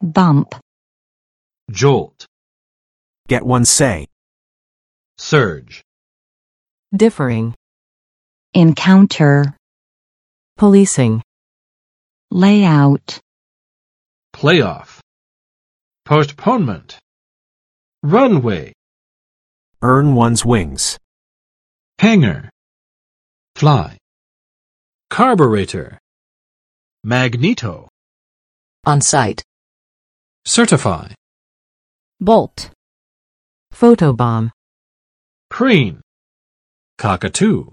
bump, jolt, Get one say. surge, differing, encounter, policing, layout, playoff, postponement, runway, Earn one's wings. hangar, fly, carburetor, magneto, on-site, certify, bolt, photobomb, crane, cockatoo.